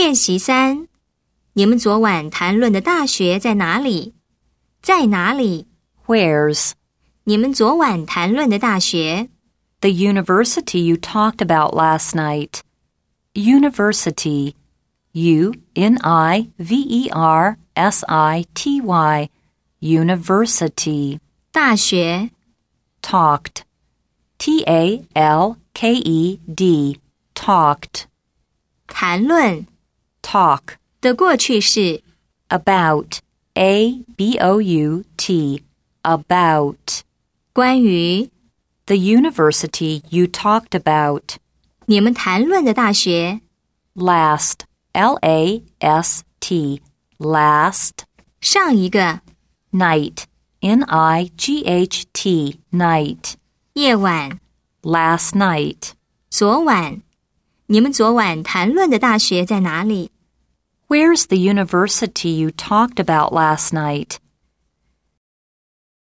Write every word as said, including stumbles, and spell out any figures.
练习三，你们昨晚谈论的大学在哪里？在哪里？ Where's? 你们昨晚谈论的大学。 The university you talked about last night. University. U N I V E R S I T Y. University. 大学。 Talked. T A L K E D. Talked. 谈论。 Talk. 的过去式。 About. A B O U T. About. 关于。 The university you talked about. 你们谈论的大学。 Last. L A S T. Last. 上一个。 Night. N I G H T. Night. 夜晚。 Last night. 昨晚。你们昨晚谈论的大学在哪里？ Where's the university you talked about last night?